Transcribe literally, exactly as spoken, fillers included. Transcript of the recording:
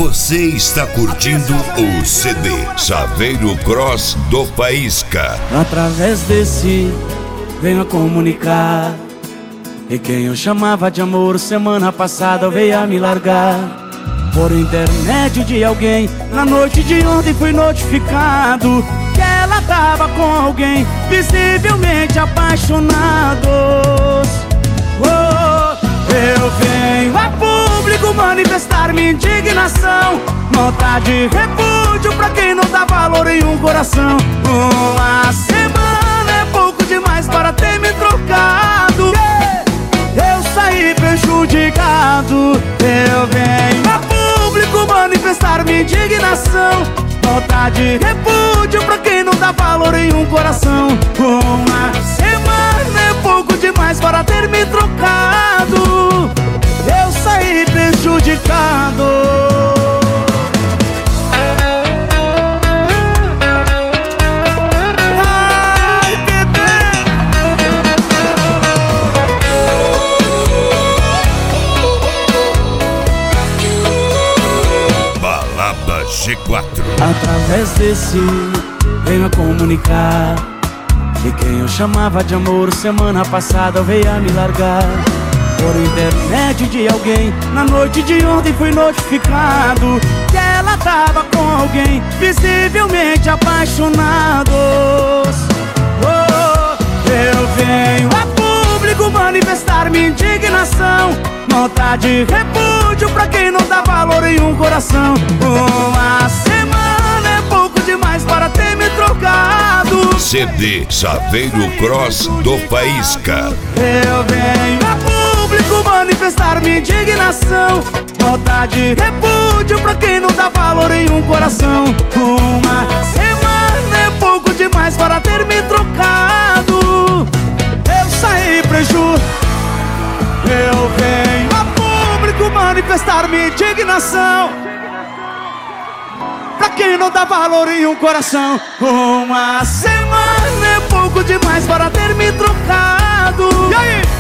Você está curtindo o C D Chaveiro Cross do Faísca. Através desse venho a comunicar, e quem eu chamava de amor semana passada veio a me largar. Por intermédio de alguém, na noite de ontem fui notificado que ela tava com alguém, visivelmente apaixonados. Oh, eu venho a público manifestar minha indignação, nota de repúdio pra quem não dá valor em um coração. Uma semana é pouco demais para ter me trocado, yeah! Eu saí prejudicado. Eu venho a público manifestar minha indignação, nota de repúdio pra quem não dá valor em um coração. Uma semana é pouco demais para ter me trocado. Eu saí prejudicado. G quatro. Através desse venho a comunicar, e quem eu chamava de amor semana passada veio a me largar. Por intermédio de alguém, na noite de ontem fui notificado que ela tava com alguém, visivelmente apaixonados. Oh, eu venho a público manifestar minha indignação, nota de repúdio pra quem não dá valor em um coração. Uma semana é pouco demais para ter me trocado. C D Chaveiro Cross do Faísca. Eu venho a público manifestar minha indignação, nota de repúdio pra quem não dá valor em um coração. Uma semana é pouco demais para ter me trocado. Eu saí preju. Eu venho a público manifestar minha indignação, pra quem não dá valor em um coração. Uma semana é pouco demais para ter me trocado. E aí?